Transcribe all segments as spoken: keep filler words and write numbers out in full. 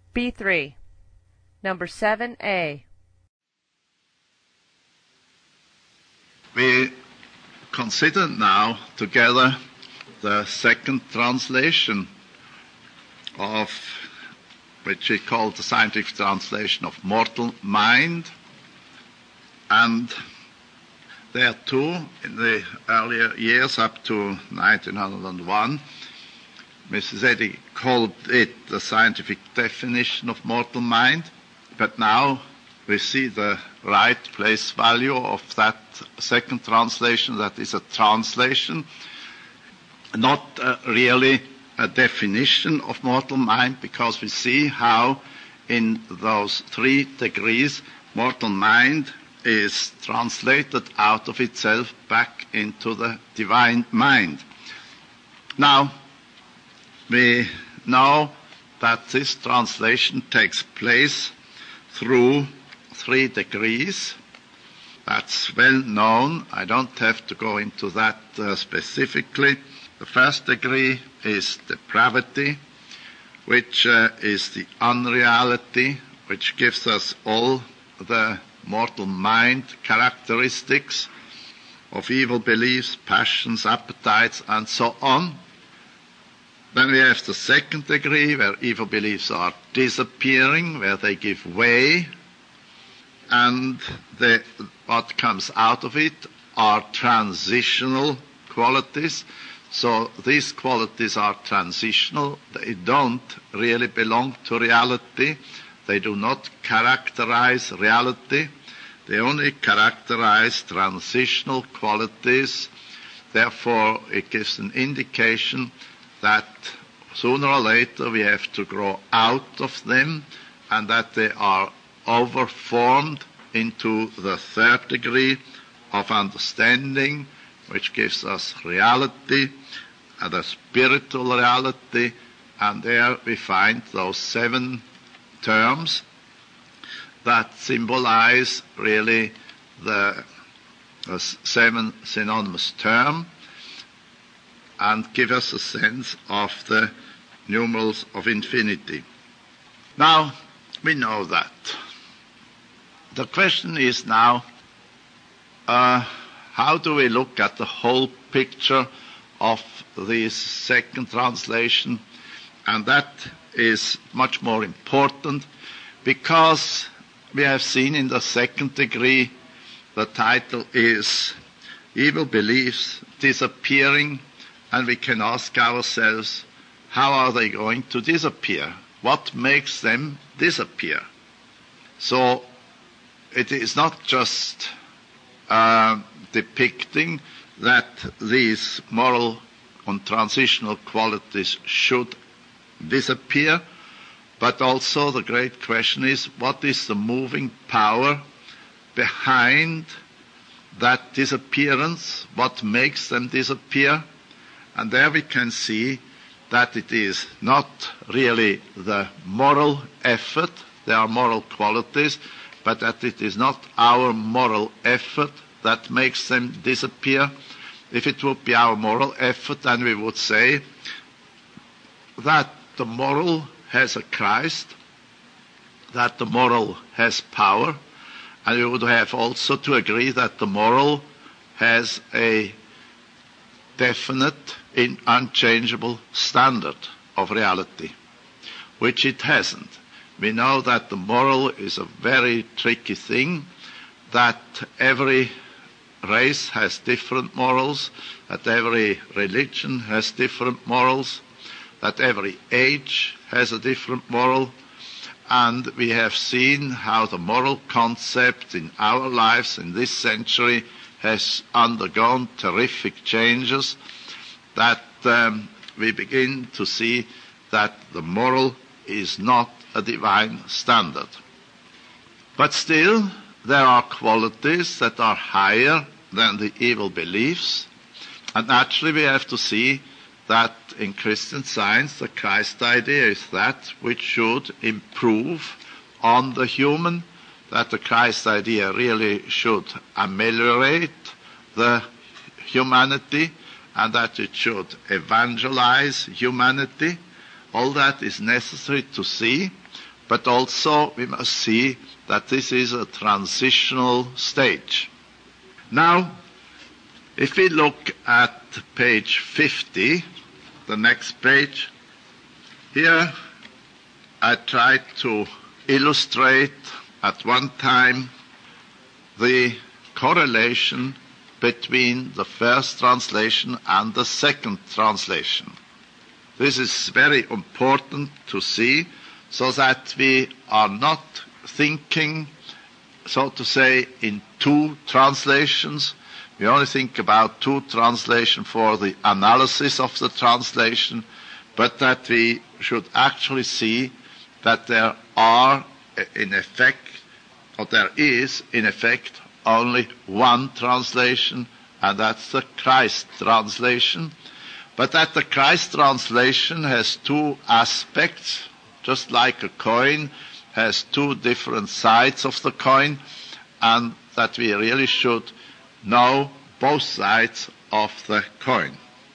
B three. Number seven A. We consider now together the second translation of, which we call the scientific translation of Mortal Mind. And there too, in the earlier years up to nineteen oh one, Missus Eddy called it the scientific definition of mortal mind, but now we see the right place value of that second translation, that is a translation, not uh, really a definition of mortal mind, because we see how in those three degrees mortal mind is translated out of itself back into the divine mind. Now, we know that this translation takes place through three degrees. That's well known. I don't have to go into that uh, specifically. The first degree is depravity, which uh, is the unreality, which gives us all the mortal mind characteristics of evil beliefs, passions, appetites, and so on. Then we have the second degree, where evil beliefs are disappearing, where they give way, and the, what comes out of it are transitional qualities. So these qualities are transitional. They don't really belong to reality. They do not characterize reality. They only characterize transitional qualities. Therefore, it gives an indication that sooner or later we have to grow out of them, and that they are overformed into the third degree of understanding, which gives us reality, and a spiritual reality, and there we find those seven terms that symbolize really the, the seven synonymous terms, and give us a sense of the numerals of infinity. Now, we know that. The question is now, uh, how do we look at the whole picture of this second translation? And that is much more important, because we have seen in the second degree, the title is Evil Beliefs Disappearing. And we can ask ourselves, how are they going to disappear? What makes them disappear? So it is not just uh, depicting that these moral and transitional qualities should disappear, but also the great question is, what is the moving power behind that disappearance? What makes them disappear? And there we can see that it is not really the moral effort, there are moral qualities, but that it is not our moral effort that makes them disappear. If it would be our moral effort, then we would say that the moral has a Christ, that the moral has power, and we would have also to agree that the moral has a definite, in unchangeable standard of reality, which it hasn't. We know that the moral is a very tricky thing, that every race has different morals, that every religion has different morals, that every age has a different moral, and we have seen how the moral concept in our lives in this century has undergone terrific changes, that um, we begin to see that the moral is not a divine standard. But still, there are qualities that are higher than the evil beliefs, and naturally we have to see that in Christian Science the Christ idea is that which should improve on the human, that the Christ idea really should ameliorate the humanity, and that it should evangelize humanity. All that is necessary to see, but also we must see that this is a transitional stage. Now, if we look at page fifty, the next page, here I tried to illustrate at one time the correlation between the first translation and the second translation. This is very important to see, so that we are not thinking, so to say, in two translations. We only think about two translations for the analysis of the translation, but that we should actually see that there are, in effect, or there is, in effect, only one translation, and that's the Christ translation. But that the Christ translation has two aspects, just like a coin has two different sides of the coin, and that we really should know both sides of the coin.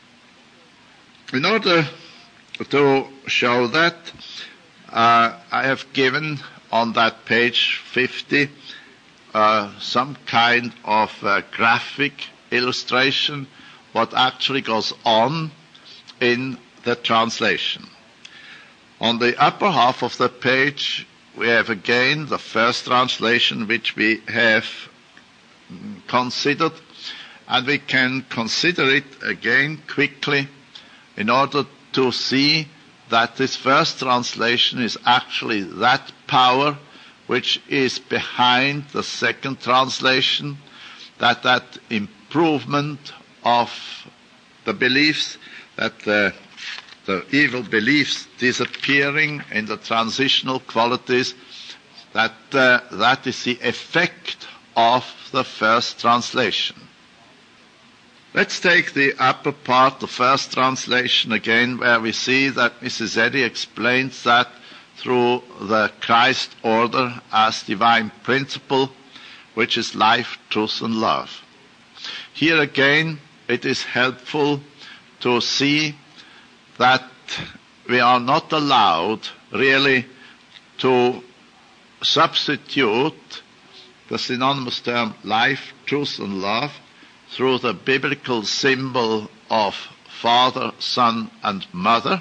In order to show that, uh, I have given on that page fifty uh, some kind of uh, graphic illustration what actually goes on in the translation. On the upper half of the page, we have again the first translation which we have considered, and we can consider it again quickly in order to see that this first translation is actually that power which is behind the second translation, that that improvement of the beliefs, that the, the evil beliefs disappearing in the transitional qualities, that uh, that is the effect of the first translation. Let's take the upper part, the first translation again, where we see that Missus Eddy explains that through the Christ order as divine principle, which is life, truth, and love. Here again, it is helpful to see that we are not allowed really to substitute the synonymous term life, truth, and love through the biblical symbol of Father, Son, and Mother.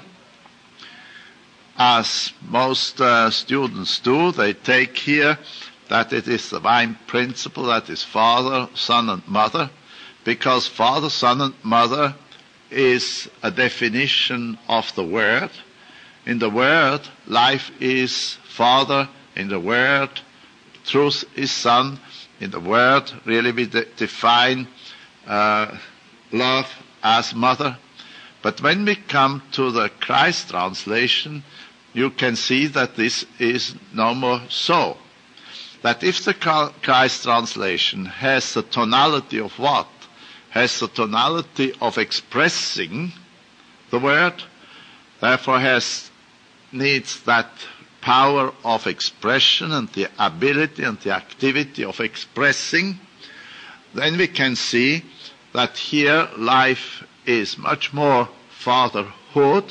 As most uh, students do, they take here that it is the divine principle that is Father, Son, and Mother, because Father, Son, and Mother is a definition of the Word. In the Word, life is Father. In the Word, truth is Son. In the Word, really we de- define uh, love as Mother. But when we come to the Christ translation, you can see that this is no more so. That if the Christ translation has the tonality of what? Has the tonality of expressing the Word, therefore has needs that power of expression and the ability and the activity of expressing, then we can see that here life is much more fatherhood,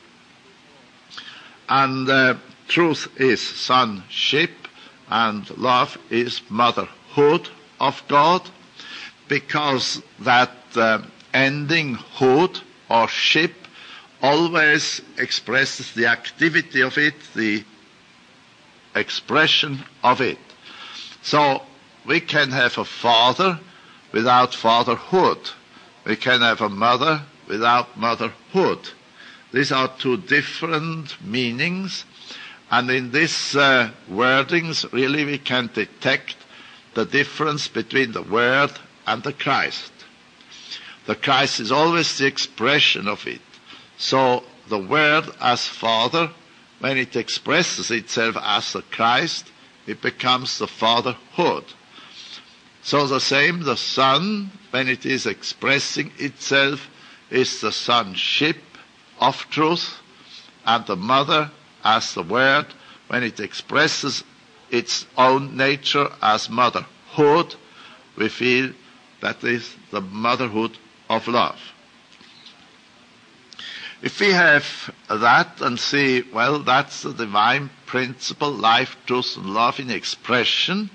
and uh, truth is sonship, and love is motherhood of God, because that uh, ending hood or ship always expresses the activity of it, the expression of it. So we can have a father without fatherhood. We can have a mother without motherhood. These are two different meanings, and in these uh, wordings really we can detect the difference between the Word and the Christ. The Christ is always the expression of it. So the Word as Father, when it expresses itself as the Christ, it becomes the fatherhood. So the same, the Son, when it is expressing itself, is the sonship of truth, and the Mother as the Word, when it expresses its own nature as motherhood, we feel that is the motherhood of love. If we have that and see, well, that's the divine principle, life, truth, and love in expression,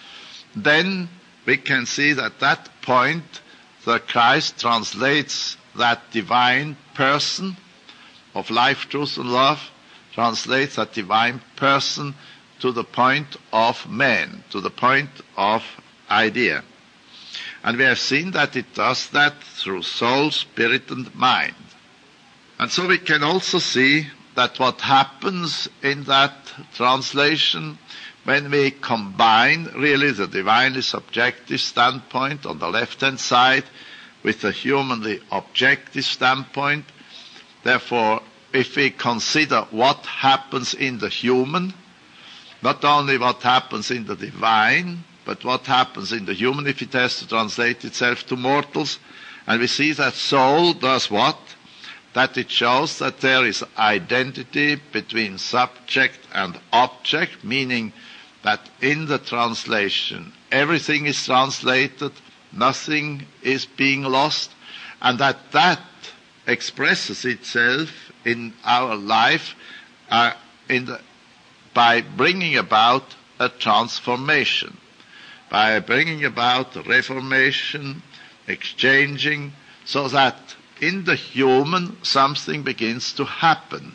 then we can see that at that point the Christ translates that divine person of life, truth, and love, translates that divine person to the point of man, to the point of idea. And we have seen that it does that through soul, spirit, and mind. And so we can also see that what happens in that translation, when we combine really the divinely subjective standpoint on the left-hand side with the humanly objective standpoint, therefore, if we consider what happens in the human, not only what happens in the divine, but what happens in the human if it has to translate itself to mortals, and we see that soul does what? That it shows that there is identity between subject and object, meaning that in the translation everything is translated, nothing is being lost, and that that expresses itself in our life uh, in the, by bringing about a transformation, by bringing about a reformation, exchanging, so that in the human something begins to happen.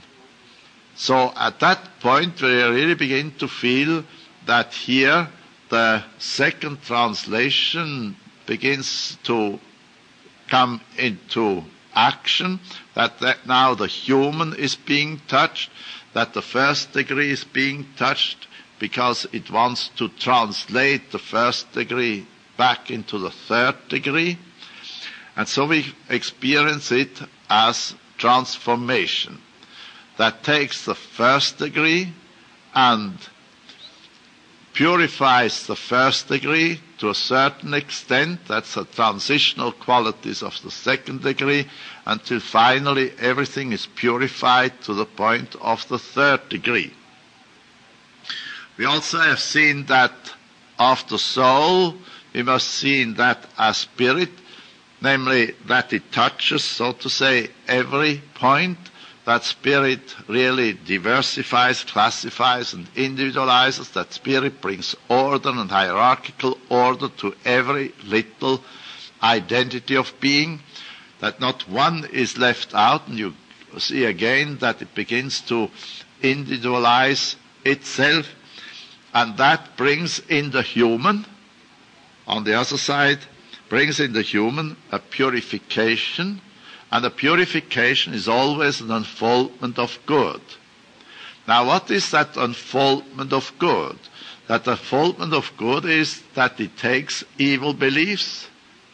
So at that point we really begin to feel that here the second translation begins to come into action, that, that now the human is being touched, that the first degree is being touched because it wants to translate the first degree back into the third degree. And so we experience it as transformation that takes the first degree and purifies the first degree to a certain extent. That's the transitional qualities of the second degree, until finally everything is purified to the point of the third degree. We also have seen that of the soul, we must see in that as spirit, namely that it touches, so to say, every point. That spirit really diversifies, classifies, and individualizes. That spirit brings order and hierarchical order to every little identity of being. That not one is left out, and you see again that it begins to individualize itself. And that brings in the human, on the other side, brings in the human a purification. And the purification is always an unfoldment of good. Now, what is that unfoldment of good? That unfoldment of good is that it takes evil beliefs,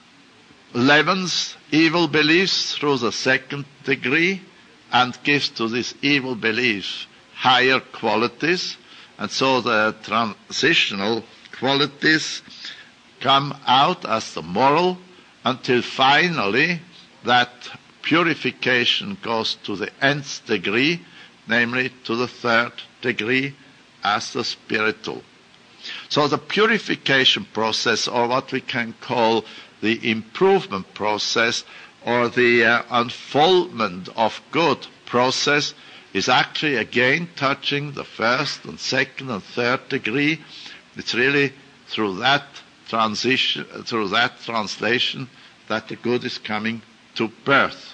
leavens evil beliefs through the second degree, and gives to these evil beliefs higher qualities. And so the transitional qualities come out as the moral, until finally that purification goes to the nth degree, namely to the third degree as the spiritual. So the purification process, or what we can call the improvement process, or the uh, unfoldment of good process, is actually again touching the first and second and third degree. It's really through that transition, through that translation, that the good is coming to birth.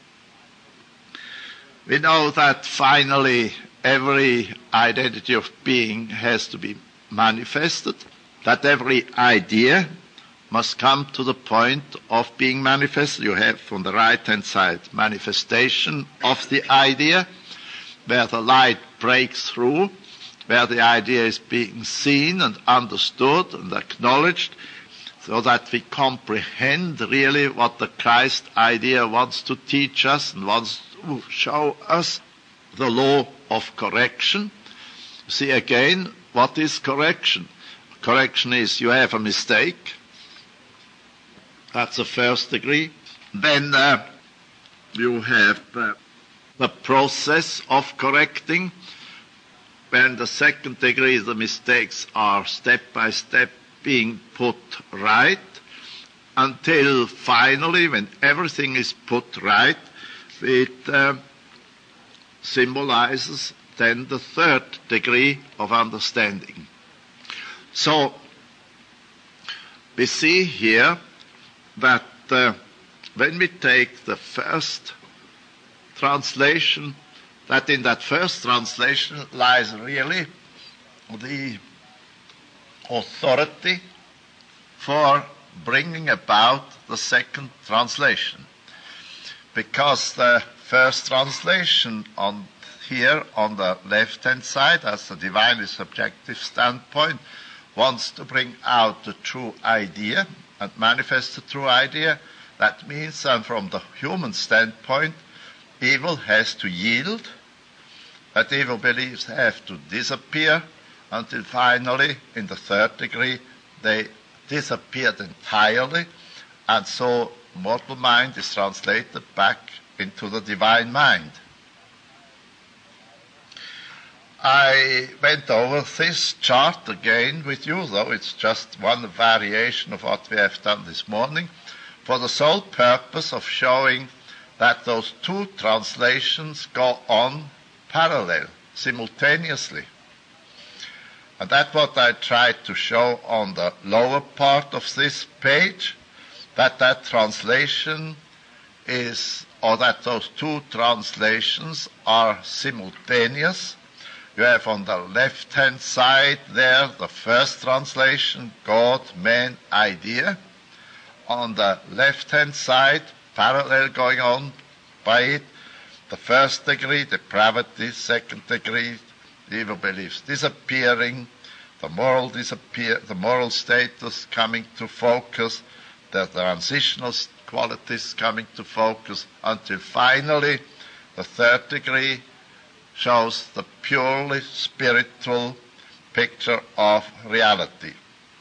We know that finally every identity of being has to be manifested, that every idea must come to the point of being manifested. You have on the right-hand side manifestation of the idea, where the light breaks through, where the idea is being seen and understood and acknowledged, so that we comprehend really what the Christ idea wants to teach us and wants to show us, the law of correction. See again, what is correction? Correction is you have a mistake. That's the first degree. Then uh, you have uh, the process of correcting. When the second degree, the mistakes are step by step being put right, until finally, when everything is put right, it uh, symbolizes then the third degree of understanding. So, we see here that uh, when we take the first translation, that in that first translation lies really the authority for bringing about the second translation. Because the first translation on here on the left-hand side, as the divinely subjective standpoint, wants to bring out the true idea and manifest the true idea. That means that from the human standpoint, evil has to yield, that evil beliefs have to disappear, until finally, in the third degree, they disappeared entirely, and so mortal mind is translated back into the divine mind. I went over this chart again with you, though it's just one variation of what we have done this morning, for the sole purpose of showing that those two translations go on parallel, simultaneously. And that's what I tried to show on the lower part of this page, that that translation is, or that those two translations are simultaneous. You have on the left-hand side there the first translation, God, man, idea. On the left-hand side, parallel going on by it, the first degree, depravity, second degree, evil beliefs disappearing, the moral disappear, the moral status coming to focus, the transitional qualities coming to focus, until finally the third degree shows the purely spiritual picture of reality.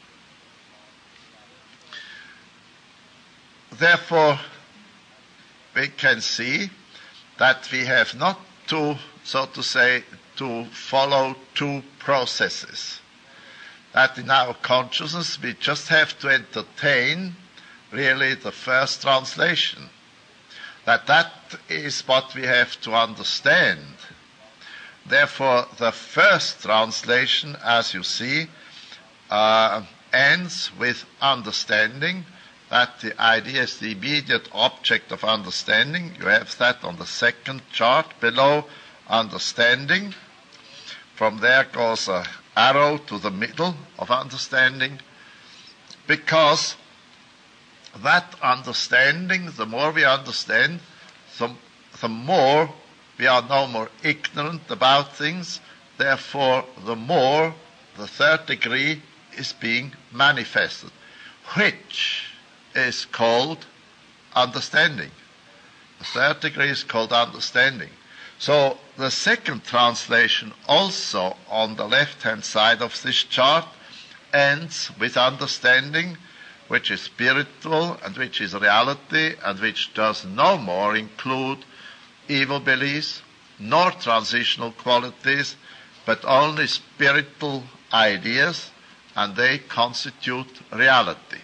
Therefore, we can see that we have not to, so to say, to follow two processes. That in our consciousness we just have to entertain really the first translation. That that is what we have to understand. Therefore, the first translation, as you see, uh, ends with understanding, that the idea is the immediate object of understanding. You have that on the second chart below, understanding. From there goes an arrow to the middle of understanding, because that understanding, the more we understand, the, the more we are no more ignorant about things, therefore the more the third degree is being manifested, which is called understanding. The third degree is called understanding. So the second translation also on the left-hand side of this chart ends with understanding, which is spiritual and which is reality and which does no more include evil beliefs, nor transitional qualities, but only spiritual ideas, and they constitute reality.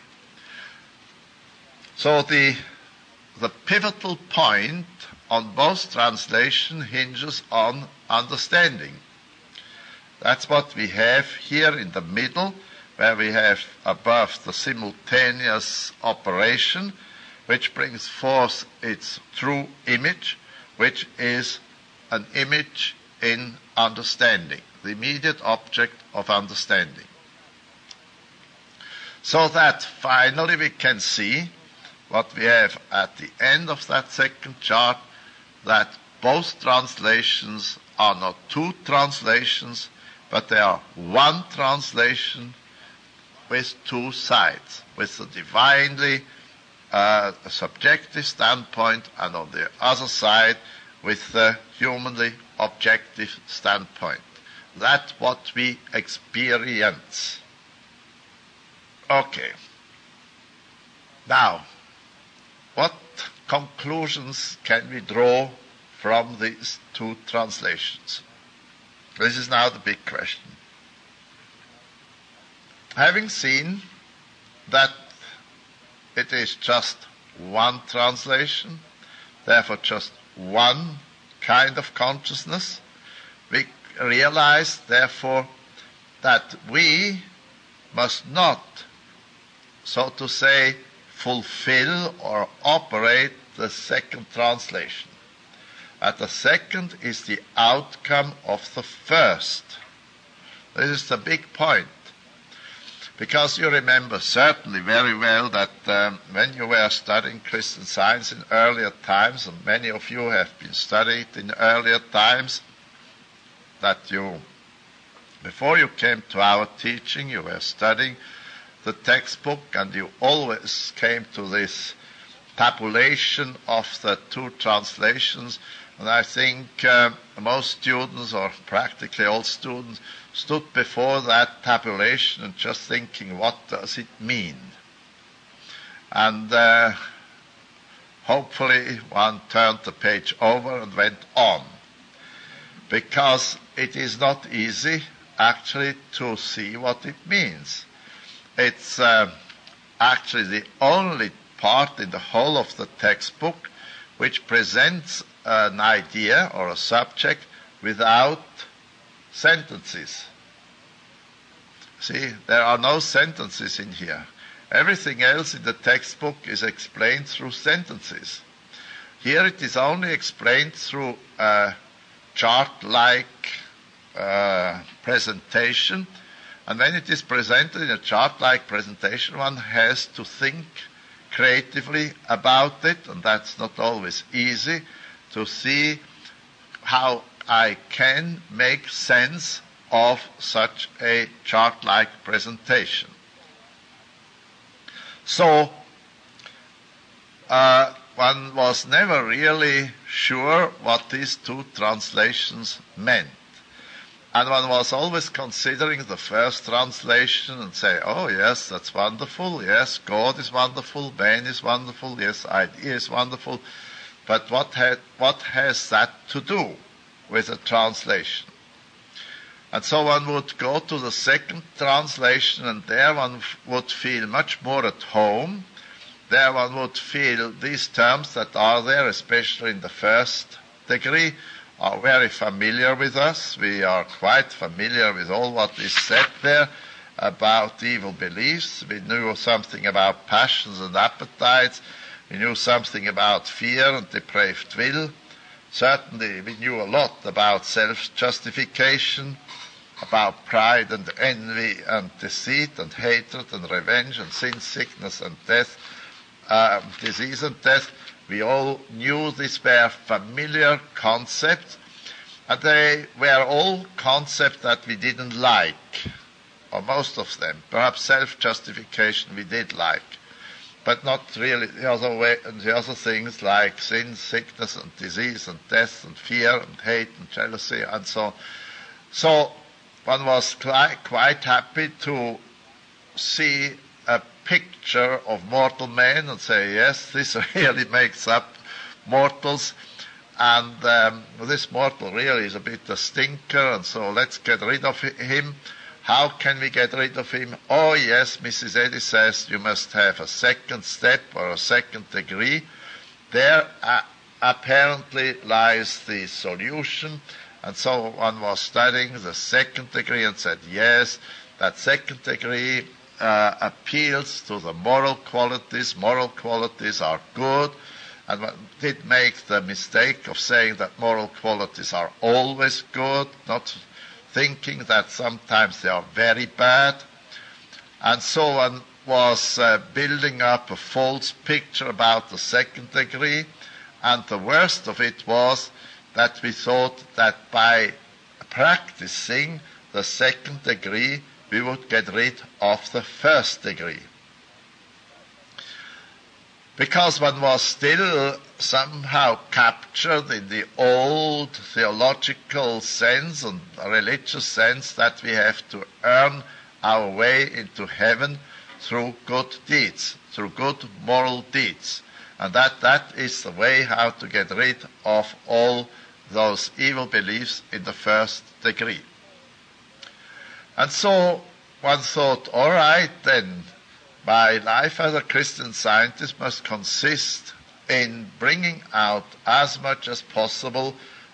So the, the pivotal point on both translations hinges on understanding. That's what we have here in the middle, where we have above the simultaneous operation, which brings forth its true image, which is an image in understanding, the immediate object of understanding. So that finally we can see what we have at the end of that second chart, that both translations are not two translations, but they are one translation with two sides, with the divinely uh, subjective standpoint, and on the other side with the humanly objective standpoint. That's what we experience. Okay. Now, what conclusions can we draw from these two translations? This is now the big question. Having seen that it is just one translation, therefore just one kind of consciousness. We realize, therefore, that we must not, so to say, fulfill or operate the second translation. And the second is the outcome of the first. This is the big point. Because you remember certainly very well that um, when you were studying Christian Science in earlier times, and many of you have been studying it in earlier times, that you, before you came to our teaching, you were studying the textbook, and you always came to this tabulation of the two translations. And I think uh, most students, or practically all students, stood before that tabulation and just thinking, what does it mean? And uh, hopefully one turned the page over and went on. Because it is not easy actually to see what it means. It's uh, actually the only part in the whole of the textbook which presents an idea or a subject without sentences. See, there are no sentences in here. Everything else in the textbook is explained through sentences. Here it is only explained through a chart-like uh, presentation. And when it is presented in a chart-like presentation, one has to think creatively about it, and that's not always easy, to see how I can make sense of such a chart-like presentation. So, uh, one was never really sure what these two translations meant. And one was always considering the first translation and say, oh yes, that's wonderful, yes, God is wonderful, man is wonderful, yes, idea is wonderful, but what, had, what has that to do with a translation? And so one would go to the second translation, and there one would feel much more at home. There one would feel these terms that are there, especially in the first degree, are very familiar with us. We are quite familiar with all what is said there about evil beliefs. We knew something about passions and appetites. We knew something about fear and depraved will. Certainly we knew a lot about self-justification, about pride and envy and deceit and hatred and revenge and sin, sickness and death, uh, disease and death. We all knew these were familiar concepts, and they were all concepts that we didn't like, or most of them. Perhaps self-justification we did like, but not really the other way, the other things like sin, sickness and disease and death and fear and hate and jealousy and so on. So one was quite, quite happy to see a picture of mortal men and say, yes, this really makes up mortals, and um, this mortal really is a bit a stinker, and so let's get rid of him. How can we get rid of him? Oh yes, Missus Eddy says you must have a second step or a second degree. There uh, apparently lies the solution, and so one was studying the second degree and said, yes, that second degree Uh, appeals to the moral qualities. Moral qualities are good, and one did make the mistake of saying that moral qualities are always good, not thinking that sometimes they are very bad. And so one was uh, building up a false picture about the second degree, and the worst of it was that we thought that by practicing the second degree we would get rid of the first degree. Because one was still somehow captured in the old theological sense and religious sense that we have to earn our way into heaven through good deeds, through good moral deeds. And that that is the way how to get rid of all those evil beliefs in the first degree. And so one thought, all right then, my life as a Christian Scientist must consist in bringing out as much as possible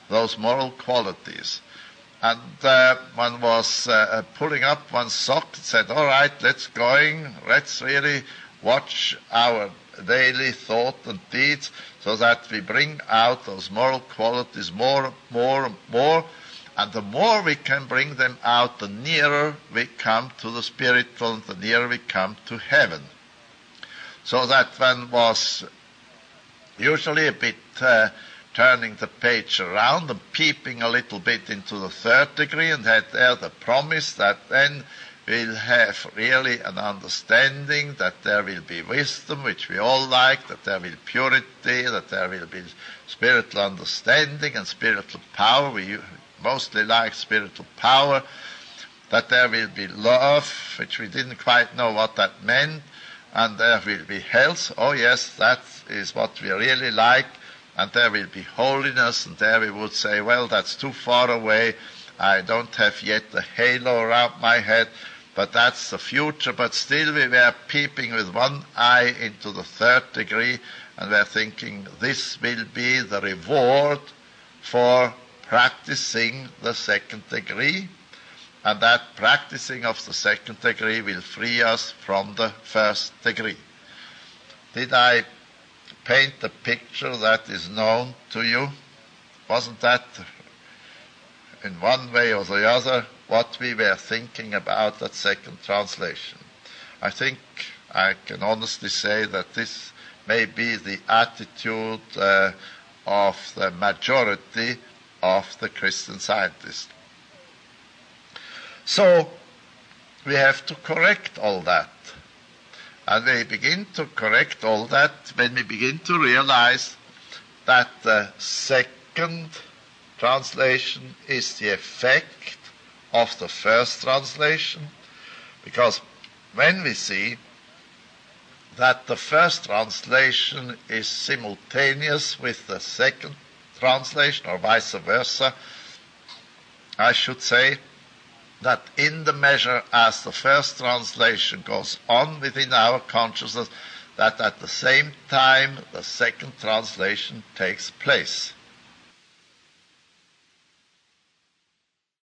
those moral qualities. And uh, one was uh, pulling up one's sock and said, all right, let's going, let's really watch our daily thought and deeds so that we bring out those moral qualities more, more, more. And the more we can bring them out, the nearer we come to the spiritual and the nearer we come to heaven. So that one was usually a bit uh, turning the page around and peeping a little bit into the third degree, and had there the promise that then we'll have really an understanding, that there will be wisdom, which we all like, that there will be purity, that there will be spiritual understanding and spiritual power. We mostly like spiritual power, that there will be love, which we didn't quite know what that meant, and there will be health. Oh yes, that is what we really like. And there will be holiness, and there we would say, well, that's too far away. I don't have yet a halo around my head, but that's the future. But still we were peeping with one eye into the third degree, and we're thinking this will be the reward for practicing the second degree, and that practicing of the second degree will free us from the first degree. Did I paint a picture that is known to you? Wasn't that, in one way or the other, what we were thinking about that second translation? I think I can honestly say that this may be the attitude uh, of the majority of the Christian scientists. So we have to correct all that. And we begin to correct all that when we begin to realize that the second translation is the effect of the first translation. Because when we see that the first translation is simultaneous with the second translation, or vice versa, I should say that in the measure as the first translation goes on within our consciousness, that at the same time the second translation takes place.